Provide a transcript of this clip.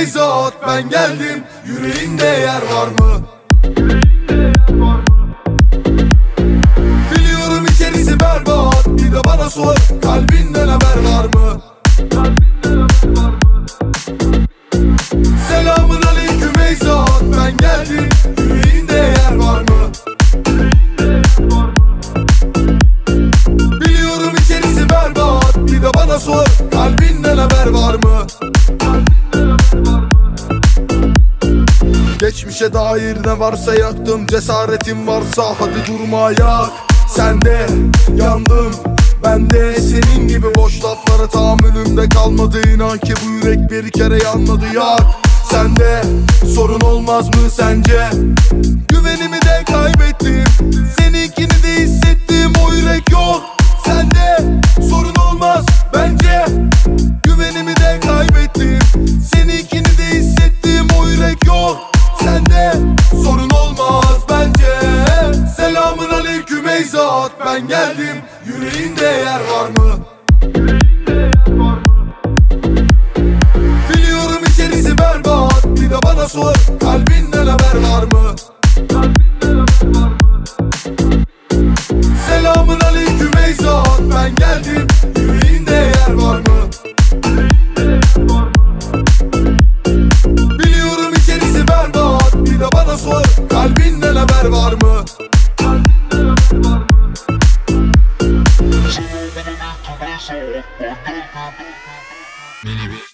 Beyzat, ben geldim, yüreğinde yer var mı? Biliyorum içerisi berbat, bir de bana sor, kalbinden haber var mı? Selamun aleyküm Beyzat, ben geldim, yüreğinde yer var mı? Biliyorum içerisi berbat, bir de bana sor, kalbinden haber var mı? Geçmişe dair ne varsa yaktım, cesaretim varsa hadi durma yak. Sen de yandım, ben de senin gibi boş laflara tahammülümde kalmadı. İnan ki bu yürek bir kere yanmadı yak. Sende sorun olmaz mı sence? Güvenimi de kaybettim, seninkini de hissettim, o yürek yok. Sende sorun olmaz bence. Güvenimi de kaybettim, seninkini de hissettim, o yürek yok. Sende sorun olmaz bence. Selamun aleyküm Beyzat, ben geldim, yüreğinde yer var mı? Biliyorum içerisi berbat, bir de bana sor, kalbinden haber var mı? Selamun aleyküm Beyzat, ben geldim, yüreğinde yer var mı? Biliyorum içerisi berbat, bir de bana sor, kalbinden haber var mı? Beni bir